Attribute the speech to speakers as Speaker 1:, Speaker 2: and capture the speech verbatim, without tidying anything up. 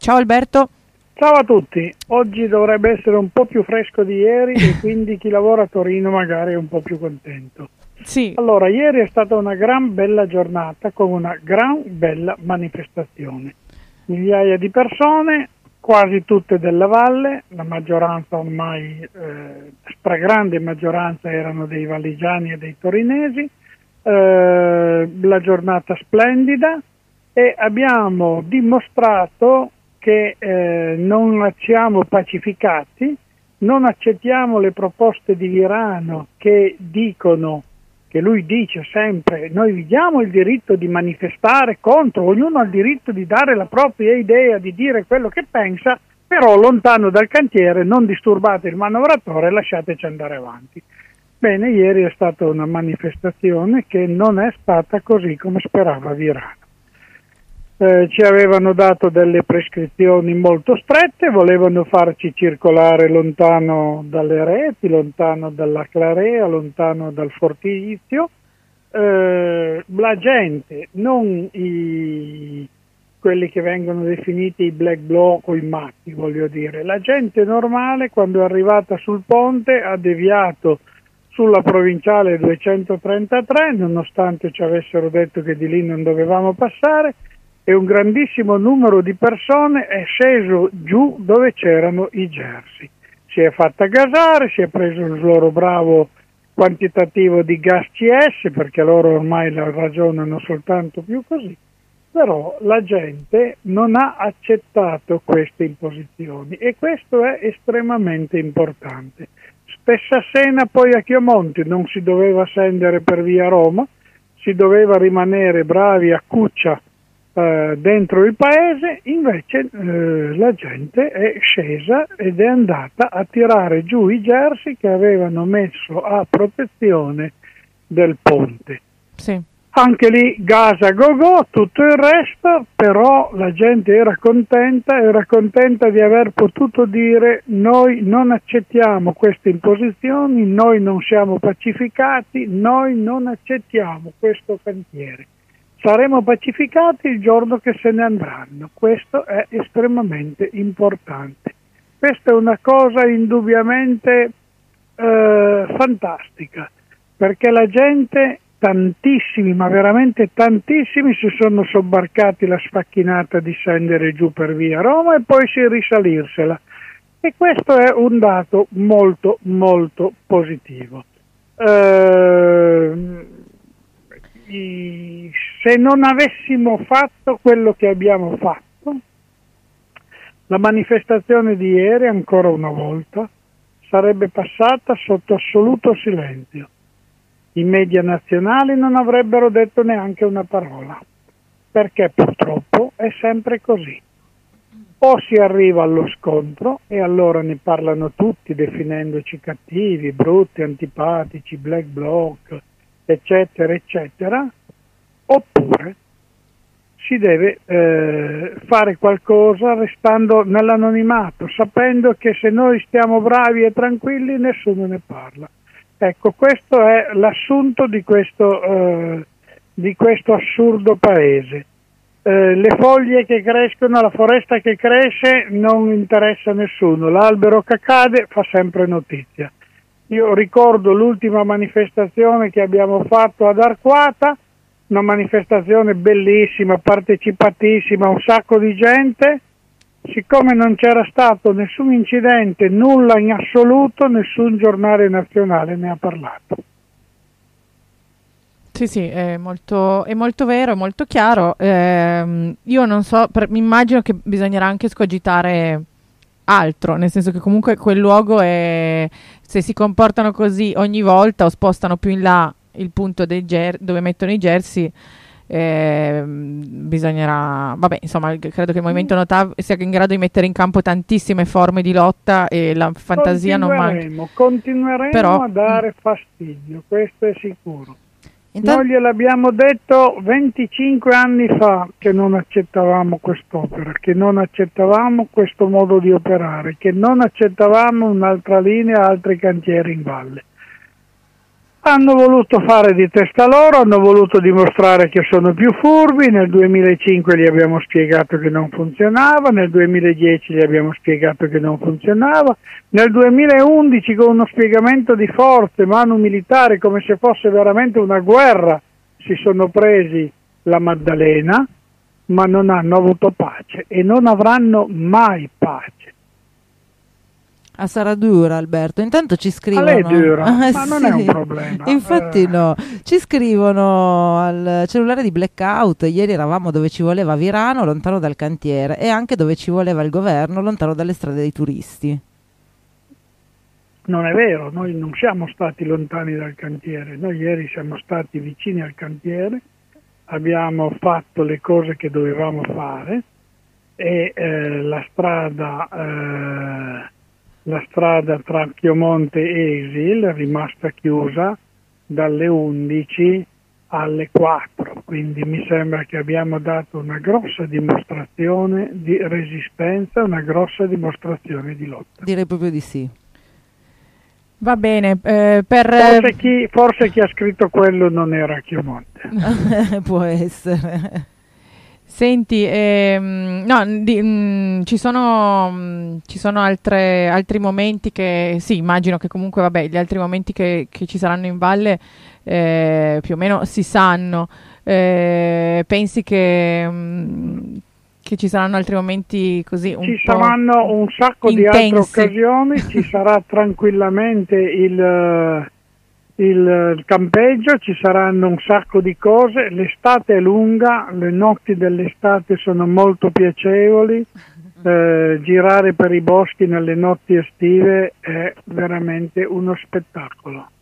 Speaker 1: Ciao Alberto.
Speaker 2: Ciao a tutti, oggi dovrebbe essere un po' più fresco di ieri e quindi chi lavora a Torino magari è un po' più contento.
Speaker 1: Sì.
Speaker 2: Allora, ieri è stata una gran bella giornata con una gran bella manifestazione. Migliaia di persone, quasi tutte della valle, la maggioranza ormai, eh, stragrande maggioranza erano dei valligiani e dei torinesi, eh, la giornata splendida e abbiamo dimostrato che eh, non siamo pacificati, non accettiamo le proposte di Virano che dicono, che lui dice sempre, noi vi diamo il diritto di manifestare contro, ognuno ha il diritto di dare la propria idea, di dire quello che pensa, però lontano dal cantiere, non disturbate il manovratore, lasciateci andare avanti. Bene, ieri è stata una manifestazione che non è stata così come sperava Virano. Eh, ci avevano dato delle prescrizioni molto strette, volevano farci circolare lontano dalle reti, lontano dalla Clarea, lontano dal Fortizio. Eh, la gente, non i, quelli che vengono definiti i black bloc o i matti, voglio dire, la gente normale quando è arrivata sul ponte ha deviato sulla provinciale duecentotrentatré, nonostante ci avessero detto che di lì non dovevamo passare, e un grandissimo numero di persone è sceso giù dove c'erano i Jersey. Si è fatta gasare, si è preso il loro bravo quantitativo di gas C S, perché loro ormai la ragionano soltanto più così, però la gente non ha accettato queste imposizioni e questo è estremamente importante. Stessa scena poi a Chiamonte, non si doveva scendere per via Roma, si doveva rimanere bravi a Cuccia, Uh, dentro il paese, invece uh, la gente è scesa ed è andata a tirare giù i Jersey che avevano messo a protezione del ponte.
Speaker 1: Sì.
Speaker 2: Anche lì gas a go-go, tutto il resto, però la gente era contenta, era contenta di aver potuto dire noi non accettiamo queste imposizioni, noi non siamo pacificati, noi non accettiamo questo cantiere. Saremo pacificati il giorno che se ne andranno, questo è estremamente importante. Questa è una cosa indubbiamente eh, fantastica, perché la gente, tantissimi, ma veramente tantissimi, si sono sobbarcati la sfacchinata di scendere giù per via Roma e poi si risalirsela. E questo è un dato molto, molto positivo. Eh, Se non avessimo fatto quello che abbiamo fatto, la manifestazione di ieri, ancora una volta, sarebbe passata sotto assoluto silenzio. I media nazionali non avrebbero detto neanche una parola, perché purtroppo è sempre così. O si arriva allo scontro e allora ne parlano tutti definendoci cattivi, brutti, antipatici, black bloc, eccetera, eccetera, oppure si deve eh, fare qualcosa restando nell'anonimato, sapendo che se noi stiamo bravi e tranquilli nessuno ne parla. Ecco, questo è l'assunto di questo, eh, di questo assurdo paese. Eh, le foglie che crescono, la foresta che cresce non interessa a nessuno, l'albero che cade fa sempre notizia. Io ricordo l'ultima manifestazione che abbiamo fatto ad Arquata, una manifestazione bellissima, partecipatissima, un sacco di gente. Siccome non c'era stato nessun incidente, nulla in assoluto, nessun giornale nazionale ne ha parlato.
Speaker 1: Sì, sì, è molto, è molto vero, è molto chiaro. Eh, io non so, per, mi immagino che bisognerà anche scogitare altro, nel senso che comunque quel luogo è, se si comportano così ogni volta o spostano più in là il punto dei ger- dove mettono i jersey, eh, bisognerà, vabbè, insomma, credo che il Movimento Notav sia in grado di mettere in campo tantissime forme di lotta e la fantasia non manca.
Speaker 2: Continueremo
Speaker 1: Però,
Speaker 2: a dare fastidio, questo è sicuro.
Speaker 1: Intanto...
Speaker 2: Noi gliel'abbiamo detto venticinque anni fa che non accettavamo quest'opera, che non accettavamo questo modo di operare, che non accettavamo un'altra linea, altri cantieri in valle. Hanno voluto fare di testa loro, hanno voluto dimostrare che sono più furbi, nel duemilacinque gli abbiamo spiegato che non funzionava, nel duemiladieci gli abbiamo spiegato che non funzionava, nel duemilaundici con uno spiegamento di forze, manu militare, come se fosse veramente una guerra, si sono presi la Maddalena, ma non hanno avuto pace e non avranno mai pace.
Speaker 3: Ah, sarà dura, Alberto. Intanto ci scrivono.
Speaker 2: Ma lei è dura,
Speaker 3: ah,
Speaker 2: ma
Speaker 3: sì.
Speaker 2: non è un problema.
Speaker 3: Infatti
Speaker 2: eh.
Speaker 3: no. Ci scrivono al cellulare di Blackout. Ieri eravamo dove ci voleva Virano, lontano dal cantiere, e anche dove ci voleva il governo, lontano dalle strade dei turisti.
Speaker 2: Non è vero, noi non siamo stati lontani dal cantiere. Noi ieri siamo stati vicini al cantiere, abbiamo fatto le cose che dovevamo fare e eh, la strada... Eh, La strada tra Chiomonte e Esil è rimasta chiusa dalle undici alle quattro, quindi mi sembra che abbiamo dato una grossa dimostrazione di resistenza, una grossa dimostrazione di lotta.
Speaker 3: Direi proprio di sì.
Speaker 1: Va bene, eh, per...
Speaker 2: Forse chi, forse chi ha scritto quello non era a Chiomonte.
Speaker 3: Può essere.
Speaker 1: Senti, ehm, no, di, mh, ci sono, mh, ci sono altre, altri momenti che, sì, immagino che comunque, vabbè, gli altri momenti che, che ci saranno in valle eh, più o meno si sanno. Eh, pensi che, mh, che ci saranno altri momenti così un
Speaker 2: ci
Speaker 1: po'
Speaker 2: saranno un sacco
Speaker 1: intensi.
Speaker 2: Di altre occasioni, ci sarà tranquillamente il... il campeggio, ci saranno un sacco di cose, l'estate è lunga, le notti dell'estate sono molto piacevoli, eh, girare per i boschi nelle notti estive è veramente uno spettacolo.